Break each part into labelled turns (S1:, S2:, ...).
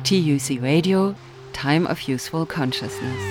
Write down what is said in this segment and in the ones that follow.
S1: TUC Radio, Time of Useful Consciousness.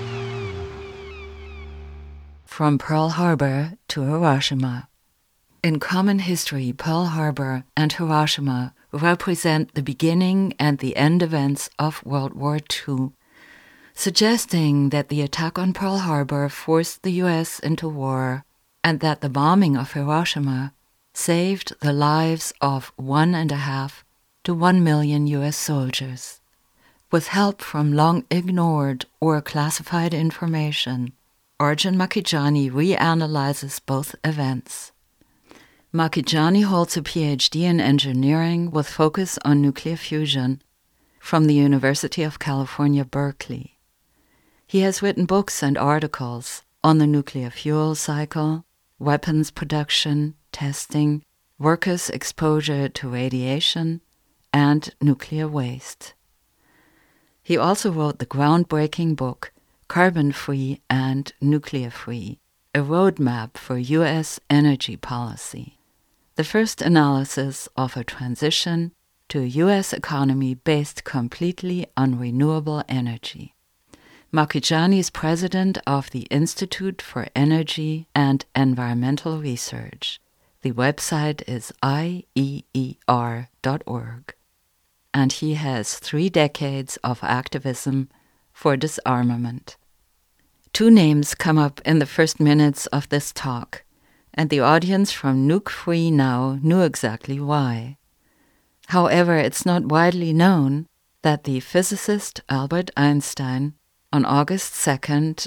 S1: From Pearl Harbor to Hiroshima. In common history, Pearl Harbor and Hiroshima represent the beginning and the end events of World War II, suggesting that the attack on Pearl Harbor forced the U.S. into war and that the bombing of Hiroshima saved the lives of 1.5 to 1 million U.S. soldiers. With help from long-ignored or classified information, Arjun Makhijani reanalyzes both events. Makhijani holds a PhD in engineering with focus on nuclear fusion from the University of California, Berkeley. He has written books and articles on the nuclear fuel cycle, weapons production, testing, workers' exposure to radiation, and nuclear waste. He also wrote the groundbreaking book Carbon-Free and Nuclear-Free, a roadmap for U.S. energy policy, the first analysis of a transition to a U.S. economy based completely on renewable energy. Makhijani is president of the Institute for Energy and Environmental Research. The website is IEER.org. And he has 3 decades of activism for disarmament. 2 names come up in the first minutes of this talk, and the audience from Nuke Free Now knew exactly why. However, it's not widely known that the physicist Albert Einstein, on August 2nd,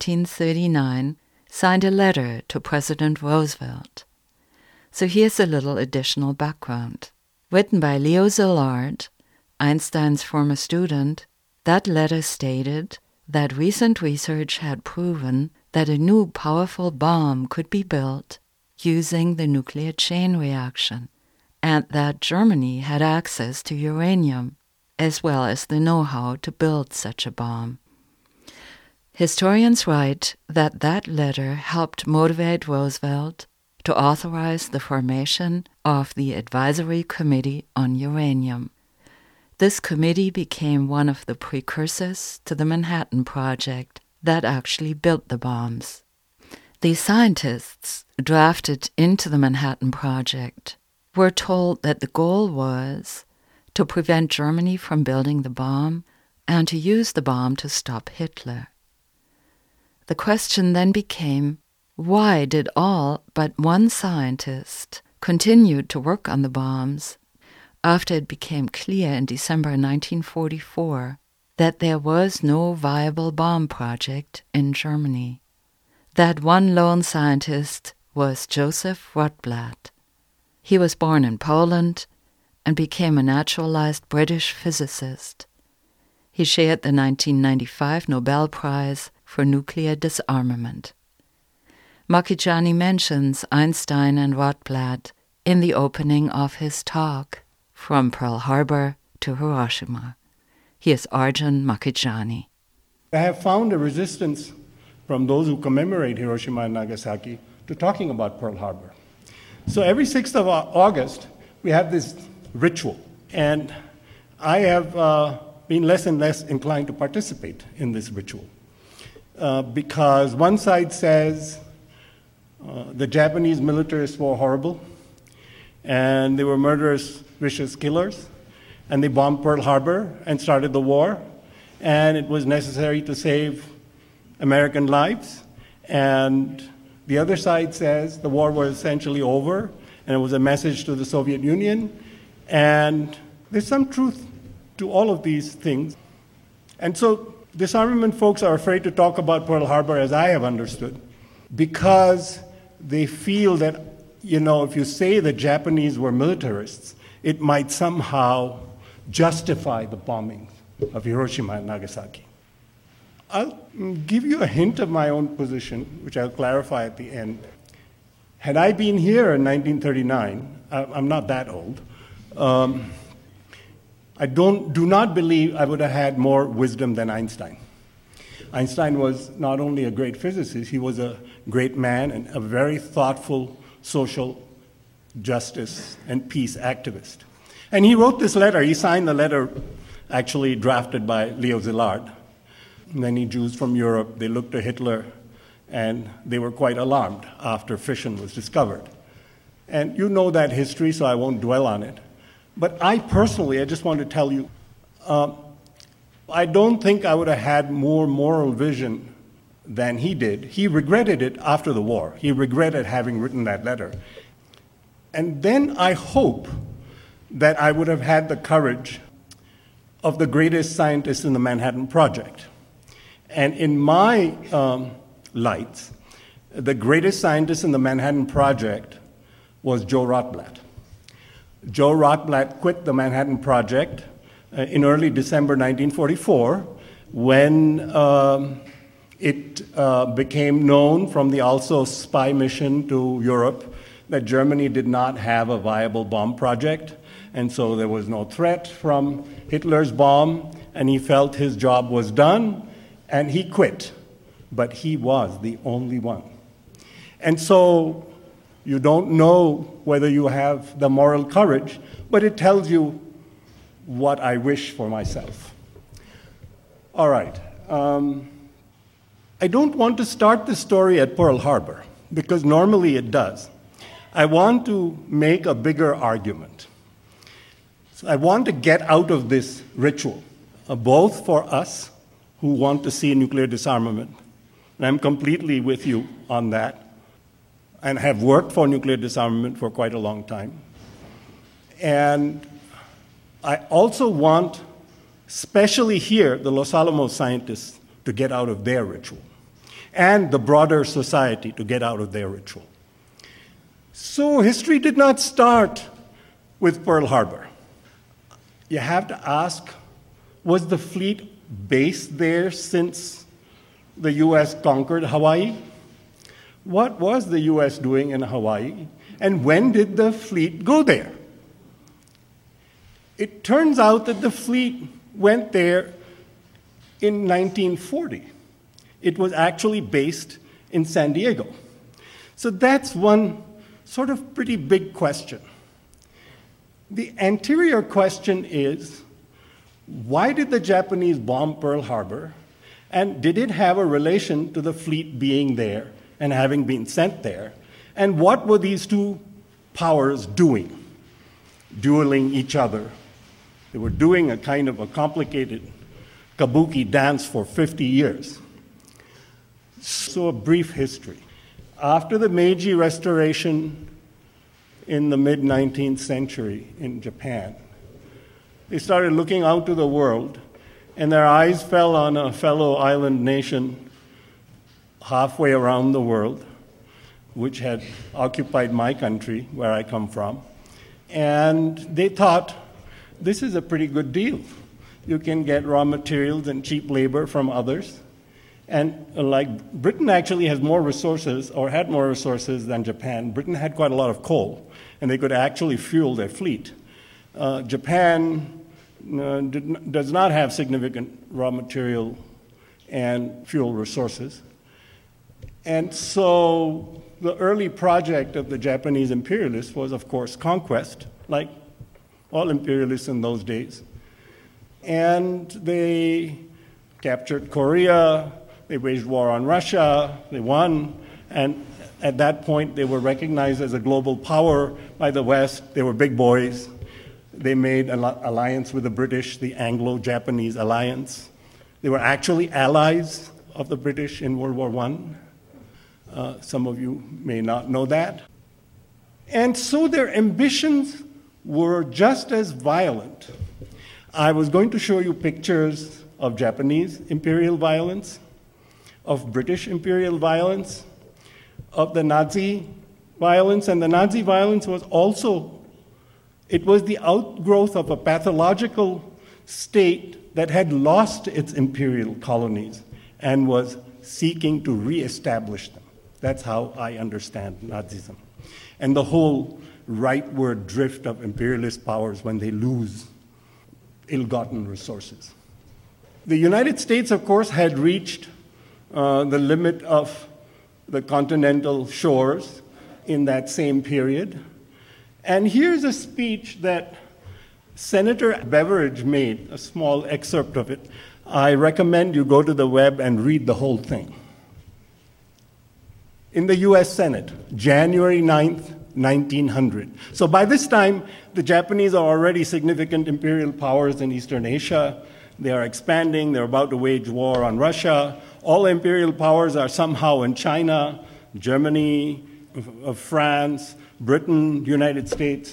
S1: 1939, signed a letter to President Roosevelt. So here's a little additional background. Written by Leo Szilard, Einstein's former student, that letter stated that recent research had proven that a new powerful bomb could be built using the nuclear chain reaction, and that Germany had access to uranium, as well as the know-how to build such a bomb. Historians write that that letter helped motivate Roosevelt to authorize the formation of the Advisory Committee on Uranium. This committee became one of the precursors to the Manhattan Project that actually built the bombs. The scientists drafted into the Manhattan Project were told that the goal was to prevent Germany from building the bomb and to use the bomb to stop Hitler. The question then became, why did all but one scientist continue to work on the bombs after it became clear in December 1944 that there was no viable bomb project in Germany? That one lone scientist was Joseph Rotblat. He was born in Poland and became a naturalized British physicist. He shared the 1995 Nobel Prize for Nuclear Disarmament. Makhijani mentions Einstein and Rotblat in the opening of his talk, From Pearl Harbor to Hiroshima. Here's Arjun Makhijani.
S2: I have found a resistance from those who commemorate Hiroshima and Nagasaki to talking about Pearl Harbor. So every 6th of August, we have this ritual, and I have been less and less inclined to participate in this ritual because one side says the Japanese militarists were horrible, and they were murderous, vicious killers, and they bombed Pearl Harbor and started the war, and it was necessary to save American lives. And the other side says the war was essentially over, and it was a message to the Soviet Union, and there's some truth to all of these things. And so disarmament folks are afraid to talk about Pearl Harbor, as I have understood, because they feel that, if you say the Japanese were militarists, it might somehow justify the bombing of Hiroshima and Nagasaki. I'll give you a hint of my own position, which I'll clarify at the end. Had I been here in 1939, I'm not that old, I do not believe I would have had more wisdom than Einstein. Einstein was not only a great physicist, he was a great man and a very thoughtful social justice and peace activist. And he wrote this letter. He signed the letter actually drafted by Leo Szilard. Many Jews from Europe, they looked to Hitler, and they were quite alarmed after fission was discovered. And you know that history, so I won't dwell on it. But I personally, I just want to tell you, I don't think I would have had more moral vision than he did. He regretted it after the war. He regretted having written that letter. And then I hope that I would have had the courage of the greatest scientist in the Manhattan Project. And in my lights, the greatest scientist in the Manhattan Project was Joe Rotblat. Joe Rotblat quit the Manhattan Project in early December 1944 when it became known from the also spy mission to Europe that Germany did not have a viable bomb project, and so there was no threat from Hitler's bomb, and he felt his job was done, and he quit. But he was the only one. And so you don't know whether you have the moral courage, but it tells you what I wish for myself. All right. I don't want to start the story at Pearl Harbor, because normally it does. I want to make a bigger argument. So I want to get out of this ritual, both for us who want to see nuclear disarmament, and I'm completely with you on that, and have worked for nuclear disarmament for quite a long time. And I also want, especially here, the Los Alamos scientists to get out of their ritual, and the broader society to get out of their ritual. So history did not start with Pearl Harbor. You have to ask, was the fleet based there since the U.S. conquered Hawaii? What was the U.S. doing in Hawaii? And when did the fleet go there? It turns out that the fleet went there in 1940. It was actually based in San Diego. So that's one sort of pretty big question. The anterior question is, why did the Japanese bomb Pearl Harbor, and did it have a relation to the fleet being there and having been sent there? And what were these two powers doing? Dueling each other. They were doing a kind of a complicated kabuki dance for 50 years. So a brief history. After the Meiji Restoration in the mid-19th century in Japan, they started looking out to the world, and their eyes fell on a fellow island nation halfway around the world, which had occupied my country, where I come from. And they thought, this is a pretty good deal. You can get raw materials and cheap labor from others. And like Britain actually has more resources, or had more resources than Japan. Britain had quite a lot of coal, and they could actually fuel their fleet. Japan does not have significant raw material and fuel resources. And so the early project of the Japanese imperialists was, of course, conquest, like all imperialists in those days. And they captured Korea, they waged war on Russia, they won, and at that point they were recognized as a global power by the West. They were big boys. They made an alliance with the British, the Anglo-Japanese alliance. They were actually allies of the British in World War I. Some of you may not know that. And so their ambitions were just as violent. I was going to show you pictures of Japanese imperial violence, of British imperial violence, of the Nazi violence, and the Nazi violence was also, it was the outgrowth of a pathological state that had lost its imperial colonies and was seeking to reestablish them. That's how I understand Nazism. And the whole rightward drift of imperialist powers when they lose ill-gotten resources. The United States, of course, had reached the limit of the continental shores in that same period. And here's a speech that Senator Beveridge made a small excerpt of it. I recommend you go to the web and read the whole thing. In the US Senate, January 9th, 1900. So by this time, the Japanese are already significant imperial powers in Eastern Asia. They are expanding. They're about to wage war on Russia. All imperial powers are somehow in China, Germany, France, Britain, United States.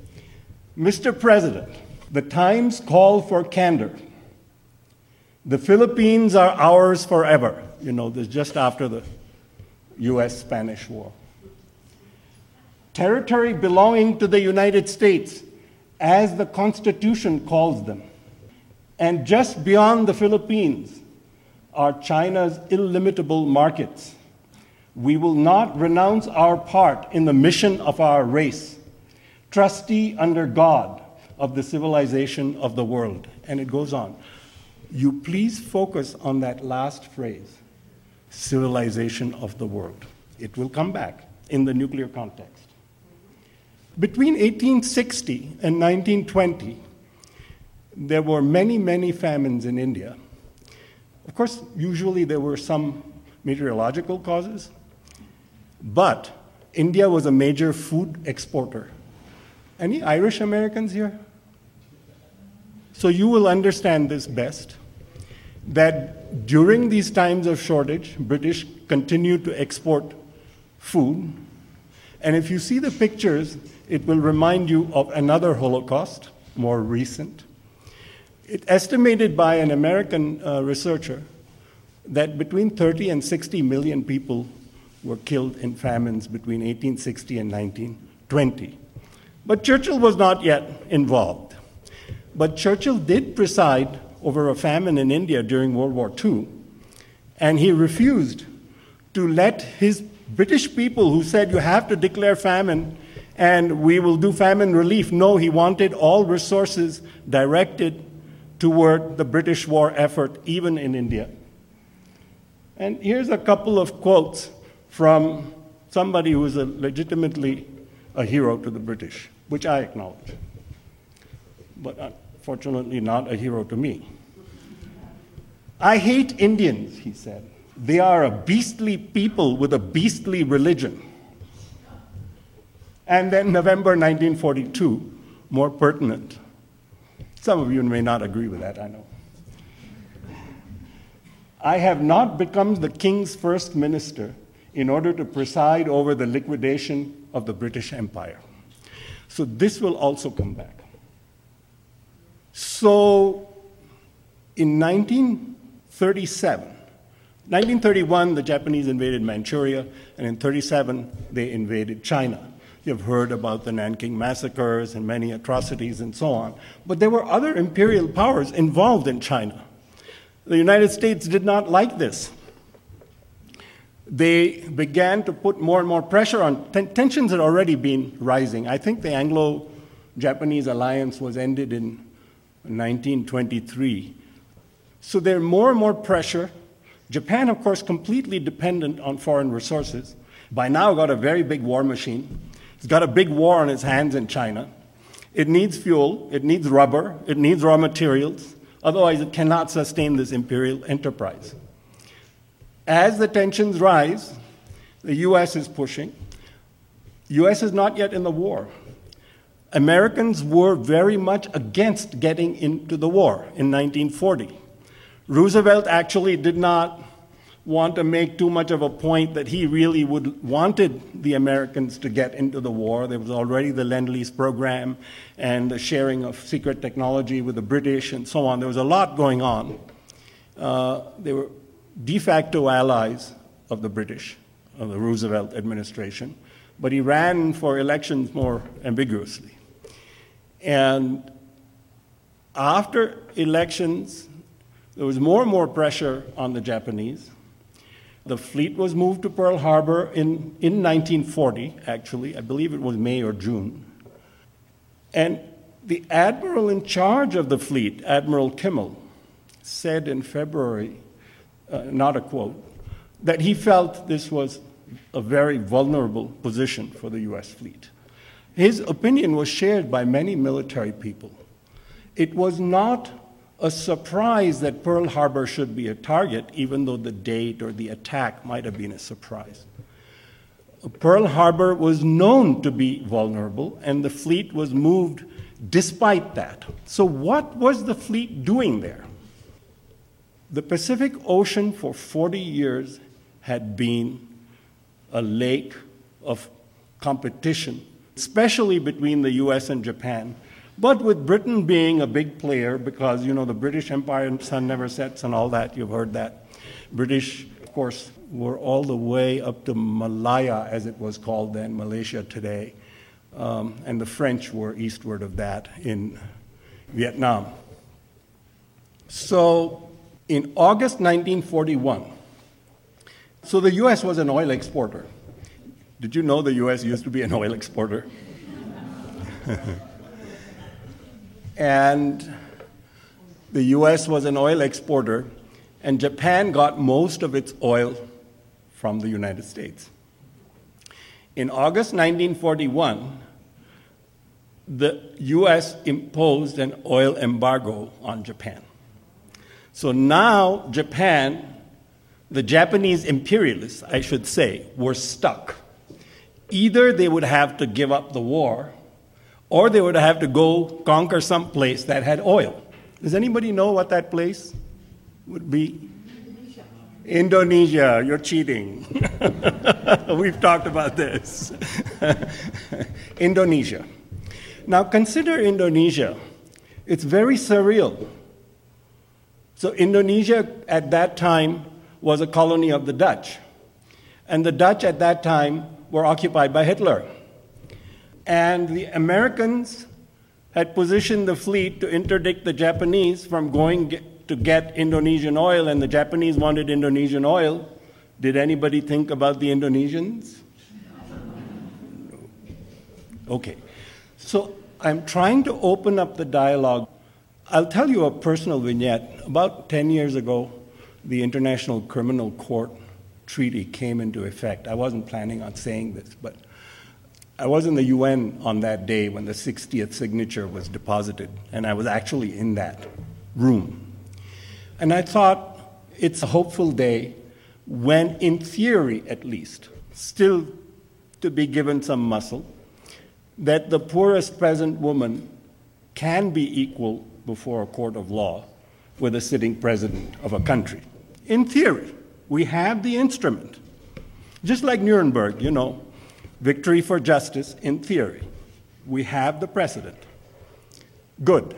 S2: Mr. President, the times call for candor. The Philippines are ours forever. You know, this just after the US-Spanish War. Territory belonging to the United States, as the Constitution calls them. And just beyond the Philippines are China's illimitable markets. We will not renounce our part in the mission of our race, trustee under God of the civilization of the world. And it goes on. You please focus on that last phrase, civilization of the world. It will come back in the nuclear context. Between 1860 and 1920, there were many, many famines in India. Of course, usually there were some meteorological causes, but India was a major food exporter. Any Irish Americans here? So you will understand this best, that during these times of shortage, British continued to export food. And if you see the pictures, it will remind you of another Holocaust, more recent. It's estimated by an American researcher that between 30 and 60 million people were killed in famines between 1860 and 1920. But Churchill was not yet involved. But Churchill did preside over a famine in India during World War II, and he refused to let his British people who said you have to declare famine and we will do famine relief. No, he wanted all resources directed toward the British war effort, even in India. And here's a couple of quotes from somebody who is legitimately a hero to the British, which I acknowledge, but unfortunately not a hero to me. I hate Indians, he said. They are a beastly people with a beastly religion. And then November 1942, more pertinent. Some of you may not agree with that, I know. I have not become the king's first minister in order to preside over the liquidation of the British Empire. So this will also come back. So in 1931, the Japanese invaded Manchuria, and in 1937, they invaded China. You've heard about the Nanking massacres and many atrocities and so on. But there were other imperial powers involved in China. The United States did not like this. They began to put more and more pressure on. Tensions had already been rising. I think the Anglo-Japanese alliance was ended in 1923. So there's more and more pressure. Japan, of course, completely dependent on foreign resources. By now, got a very big war machine. It's got a big war on its hands in China. It needs fuel. It needs rubber. It needs raw materials. Otherwise, it cannot sustain this imperial enterprise. As the tensions rise, the U.S. is pushing. U.S. is not yet in the war. Americans were very much against getting into the war in 1940. Roosevelt actually did not want to make too much of a point that he really wanted the Americans to get into the war. There was already the Lend-Lease program and the sharing of secret technology with the British and so on. There was a lot going on. They were de facto allies of the British, of the Roosevelt administration, but he ran for elections more ambiguously. And after elections, there was more and more pressure on the Japanese. The fleet was moved to Pearl Harbor in 1940, actually. I believe it was May or June. And the admiral in charge of the fleet, Admiral Kimmel, said in February, not a quote, that he felt this was a very vulnerable position for the U.S. fleet. His opinion was shared by many military people. it was not a surprise that Pearl Harbor should be a target, even though the date or the attack might have been a surprise. Pearl Harbor was known to be vulnerable, and the fleet was moved despite that. So what was the fleet doing there? The Pacific Ocean for 40 years had been a lake of competition, especially between the US and Japan, but with Britain being a big player because, the British Empire, sun never sets and all that, you've heard that. British, of course, were all the way up to Malaya, as it was called then, Malaysia today, and the French were eastward of that in Vietnam. So in August 1941, so the US was an oil exporter. Did you know the US used to be an oil exporter? And the US was an oil exporter, and Japan got most of its oil from the United States. In August 1941, the US imposed an oil embargo on Japan. So now Japan, the Japanese imperialists, I should say, were stuck. Either they would have to give up the war, or they would have to go conquer some place that had oil. Does anybody know what that place would be? Indonesia. You're cheating. We've talked about this. Indonesia. Now consider Indonesia. It's very surreal. So Indonesia at that time was a colony of the Dutch. And the Dutch at that time were occupied by Hitler. And the Americans had positioned the fleet to interdict the Japanese from going to get Indonesian oil, and the Japanese wanted Indonesian oil. Did anybody think about the Indonesians? No. Okay. So I'm trying to open up the dialogue. I'll tell you a personal vignette. About 10 years ago, the International Criminal Court Treaty came into effect. I wasn't planning on saying this, but I was in the UN on that day when the 60th signature was deposited, and I was actually in that room. And I thought it's a hopeful day when, in theory at least, still to be given some muscle, that the poorest peasant woman can be equal before a court of law with a sitting president of a country. In theory, we have the instrument. Just like Nuremberg, victory for justice in theory. We have the precedent. Good.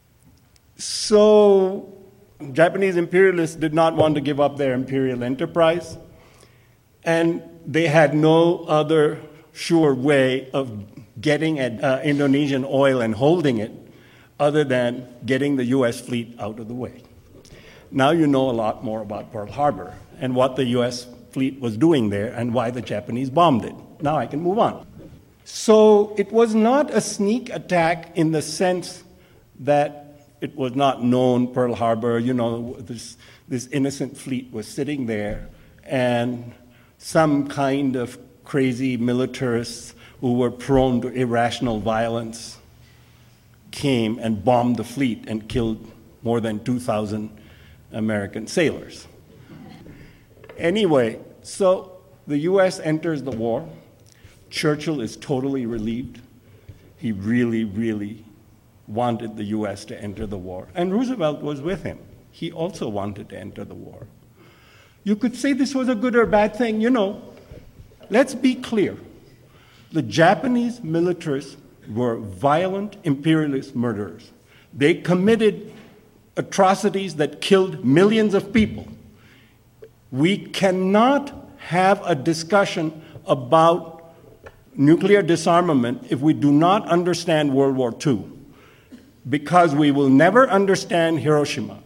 S2: So Japanese imperialists did not want to give up their imperial enterprise, and they had no other sure way of getting at Indonesian oil and holding it other than getting the US fleet out of the way. Now you know a lot more about Pearl Harbor and what the US fleet was doing there and why the Japanese bombed it. Now I can move on. So it was not a sneak attack in the sense that it was not known, Pearl Harbor, this innocent fleet was sitting there, and some kind of crazy militarists who were prone to irrational violence came and bombed the fleet and killed more than 2,000 American sailors. Anyway, so the US enters the war. Churchill is totally relieved. He really, really wanted the US to enter the war. And Roosevelt was with him. He also wanted to enter the war. You could say this was a good or bad thing. Let's be clear. The Japanese militarists were violent imperialist murderers. They committed atrocities that killed millions of people. We cannot have a discussion about nuclear disarmament if we do not understand World War II, because we will never understand Hiroshima.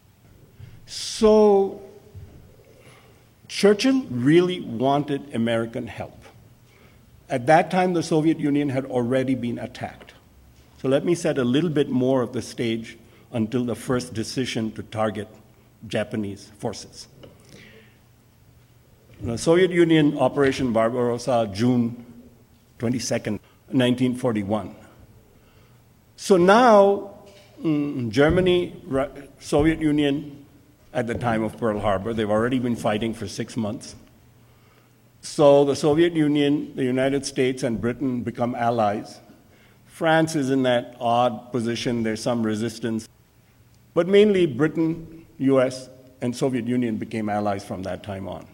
S2: So Churchill really wanted American help. At that time, the Soviet Union had already been attacked. So let me set a little bit more of the stage until the first decision to target Japanese forces. The Soviet Union Operation Barbarossa, June 22nd, 1941. So now Germany, Soviet Union at the time of Pearl Harbor, they've already been fighting for 6 months. So the Soviet Union, the United States, and Britain become allies. France is in that odd position. There's some resistance. But mainly Britain, US, and Soviet Union became allies from that time on.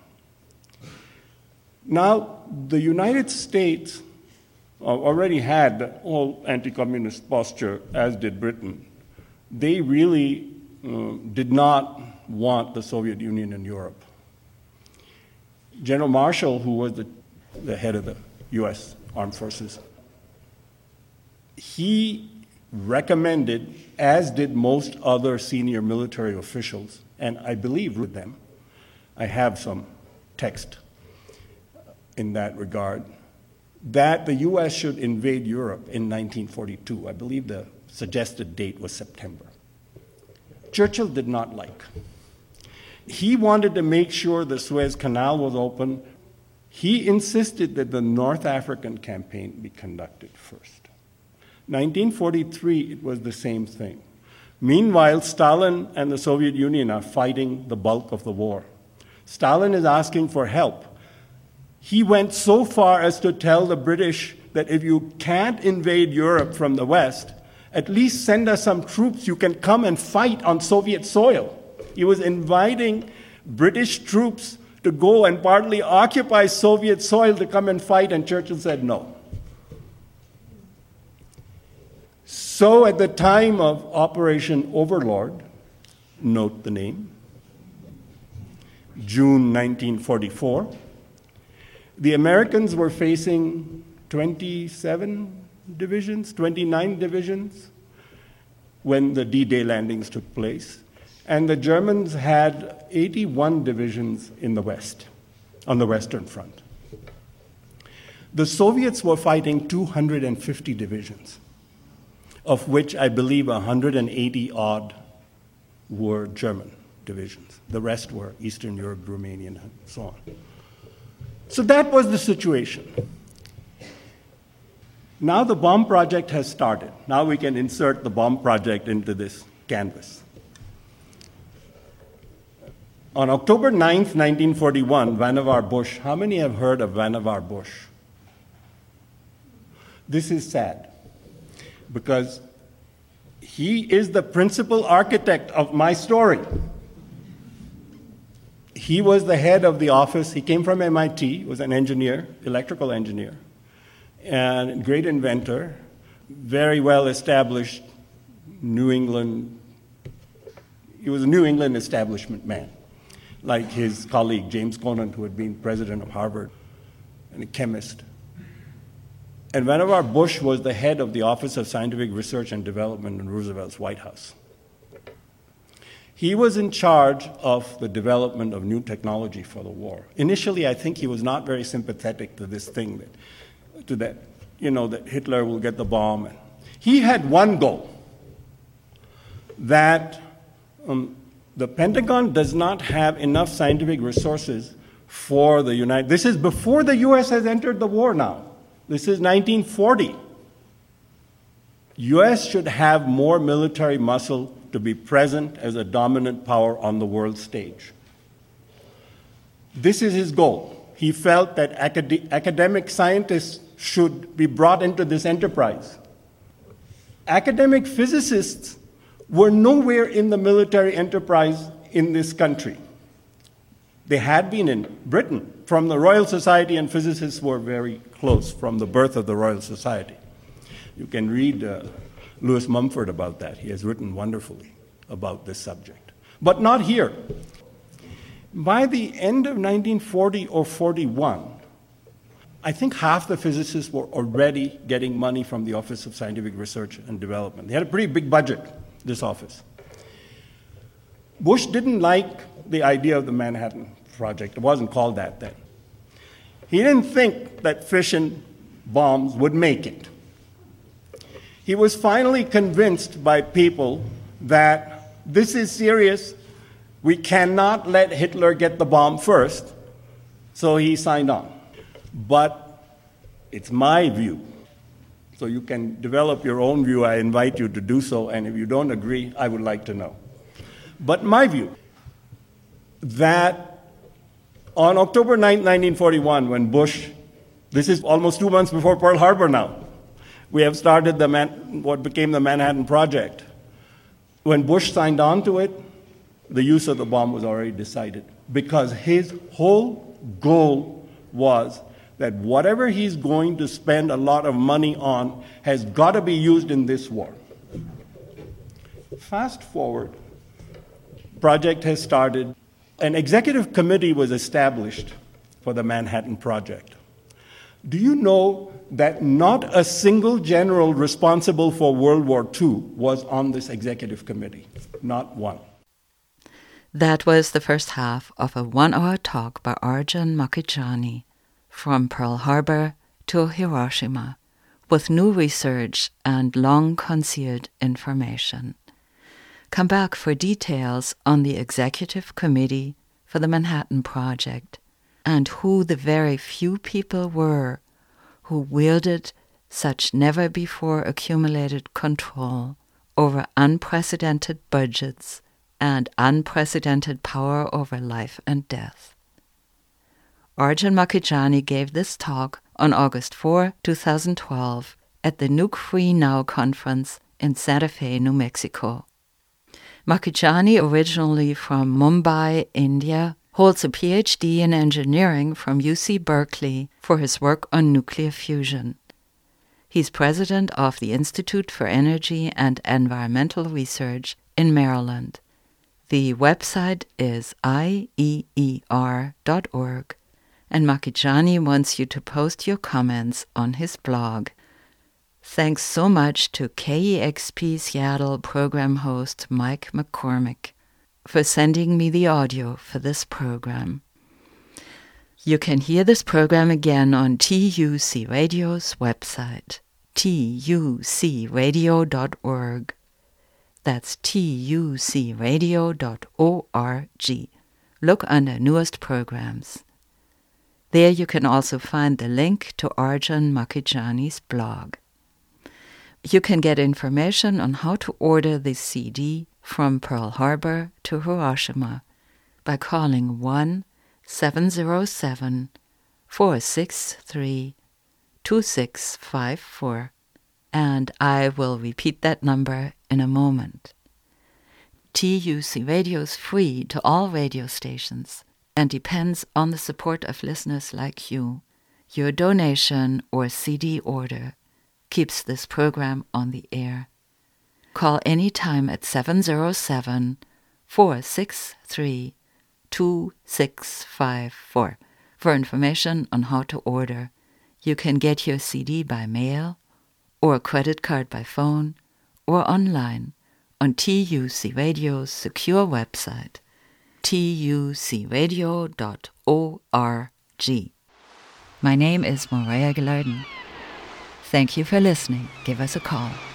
S2: Now, the United States already had the whole anti-communist posture, as did Britain. They really did not want the Soviet Union in Europe. General Marshall, who was the head of the US Armed Forces, he recommended, as did most other senior military officials, and I believe with them, I have some text in that regard, that the US should invade Europe in 1942. I believe the suggested date was September. Churchill did not like. He wanted to make sure the Suez Canal was open. He insisted that the North African campaign be conducted first. 1943, it was the same thing. Meanwhile, Stalin and the Soviet Union are fighting the bulk of the war. Stalin is asking for help. He went so far as to tell the British that if you can't invade Europe from the West, at least send us some troops you can come and fight on Soviet soil. He was inviting British troops to go and partly occupy Soviet soil to come and fight, and Churchill said no. So at the time of Operation Overlord, note the name, June 1944, the Americans were facing 29 divisions when the D-Day landings took place. And the Germans had 81 divisions in the West, on the Western Front. The Soviets were fighting 250 divisions, of which I believe 180-odd were German divisions. The rest were Eastern Europe, Romanian, and so on. So that was the situation. Now the bomb project has started. Now we can insert the bomb project into this canvas. On October 9th, 1941, Vannevar Bush, how many have heard of Vannevar Bush? This is sad, because he is the principal architect of my story. He was the head of the office. He came from MIT, was an engineer, electrical engineer, and great inventor, very well established New England. He was a New England establishment man, like his colleague James Conant, who had been president of Harvard, and a chemist. And Vannevar Bush was the head of the Office of Scientific Research and Development in Roosevelt's White House. He was in charge of the development of new technology for the war. Initially, I think he was not very sympathetic to this thing, that Hitler will get the bomb. He had one goal, that the Pentagon does not have enough scientific resources for the United. This is before the U.S. has entered the war now. This is 1940. U.S. should have more military muscle to be present as a dominant power on the world stage. This is his goal. He felt that academic scientists should be brought into this enterprise. Academic physicists were nowhere in the military enterprise in this country. They had been in Britain. From the Royal Society, and physicists were very close from the birth of the Royal Society. You can read Lewis Mumford about that. He has written wonderfully about this subject. But not here. By the end of 1940 or 41, I think half the physicists were already getting money from the Office of Scientific Research and Development. They had a pretty big budget, this office. Bush didn't like the idea of the Manhattan Project. It wasn't called that then. He didn't think that fission bombs would make it. He was finally convinced by people that this is serious. We cannot let Hitler get the bomb first. So he signed on. But it's my view, So you can develop your own view. I invite you to do so, and if you don't agree, I would like to know. But my view, that on October 9, 1941, when Bush, this is almost 2 months before Pearl Harbor now, we have started what became the Manhattan Project. When Bush signed on to it, the use of the bomb was already decided, because his whole goal was that whatever he's going to spend a lot of money on has got to be used in this war. Fast forward, project has started. An executive committee was established for the Manhattan Project. Do you know that not a single general responsible for World War II was on this executive committee? Not one.
S1: That was the first half of a 1-hour talk by Arjun Makhijani from Pearl Harbor to Hiroshima, with new research and long concealed information. Come back for details on the executive committee for the Manhattan Project and who the very few people were who wielded such never-before-accumulated control over unprecedented budgets and unprecedented power over life and death. Arjun Makhijani gave this talk on August 4, 2012, at the Nuke Free Now conference in Santa Fe, New Mexico. Makhijani, originally from Mumbai, India, holds a PhD in engineering from UC Berkeley for his work on nuclear fusion. He's president of the Institute for Energy and Environmental Research in Maryland. The website is IEER.org, and Makhijani wants you to post your comments on his blog. Thanks so much to KEXP Seattle program host Mike McCormick for sending me the audio for this program. You can hear this program again on TUC Radio's website, tucradio.org. That's tucradio.org. Look under newest programs. There you can also find the link to Arjun Makhijani's blog. You can get information on how to order the CD From Pearl Harbor to Hiroshima by calling 1-707-463-2654, and I will repeat that number in a moment. TUC Radio is free to all radio stations and depends on the support of listeners like you. Your donation or CD order keeps this program on the air. Call anytime at 707-463-2654 for information on how to order. You can get your CD by mail or a credit card by phone or online on TUC Radio's secure website, tucradio.org. My name is Morea Gilardin. Thank you for listening. Give us a call.